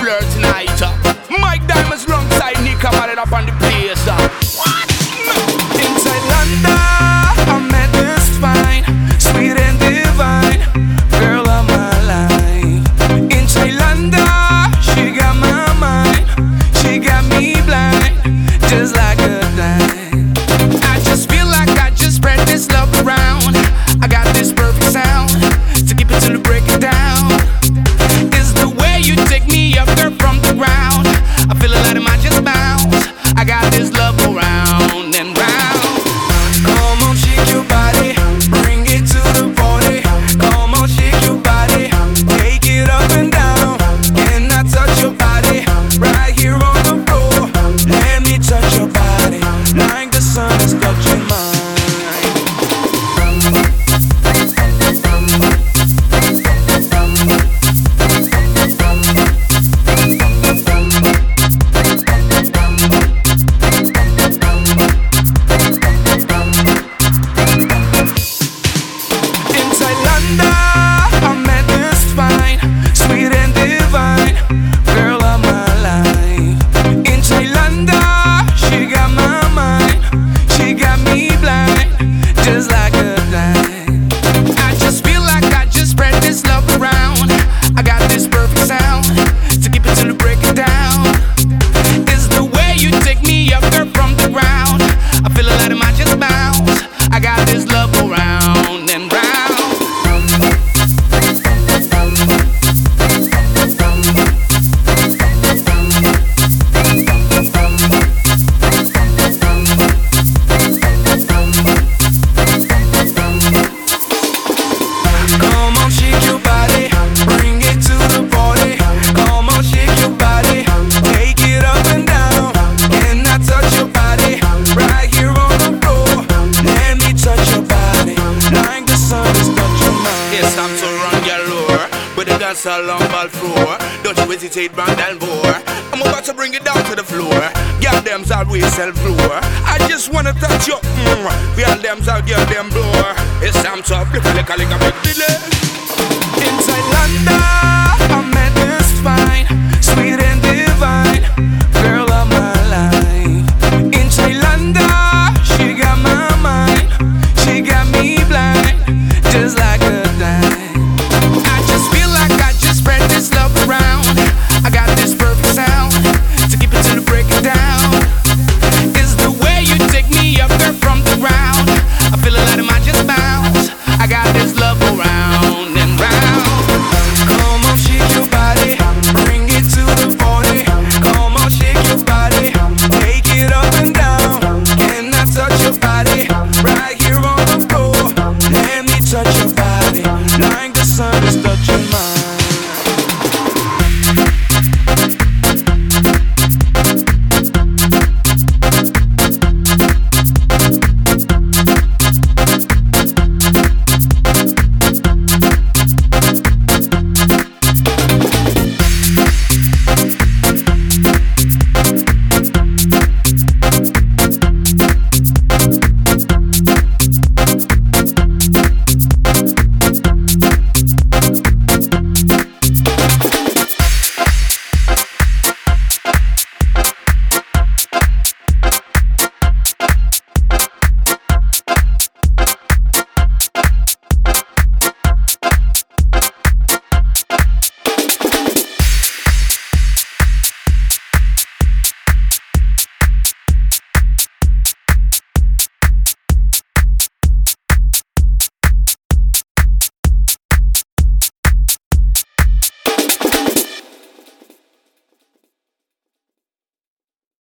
Fleur tonight. Mike Diamonds alongside Nika Mallet up on the place. What? Inside London, I met this fine, sweet and divine girl of my life. Inside London, she got my mind, she got me blind, just like a dime. I just feel like I just spread this love around. I got this perfect sound to keep it till we break it down. It's the way you take me up there from the ground. I feel a lot of my just bounce. I got this love around and round. Come on, shake your body, bring it to the party. Come on, shake your body, take it up and down. Can I touch your body right here on the floor? Let me touch your body like the sun is touching mine. Just like a dime. I just feel like I just spread this love around. I got this perfect sound to keep it till we break it down. It's the way you take me up there from the ground. I feel a lot of my just bounce. I got this love around and round. Come on, shake your body, bring it to the party. Come on, shake your body, take it up and down. Can I touch your body right here on the floor? Let me touch your body like the sun is touching mine. It's time to run your lure, but the dance along ball floor. Don't you hesitate, brand and bore. I'm about to bring it down to the floor. Girl, them's always sell floor. I just wanna touch your girl, them's all girl, them blower. It's time to flip a lick a big delay. Inside London, I met this fine, sweet and divine